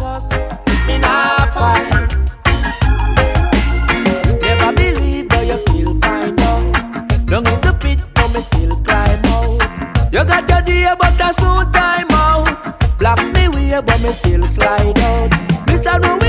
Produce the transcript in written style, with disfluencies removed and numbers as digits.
fuss, me nah fight. Never believe, but you still find out. Down in the pit, but me still climb out. You got your day, but I soon time out. Block me way, but me still slide out. This I know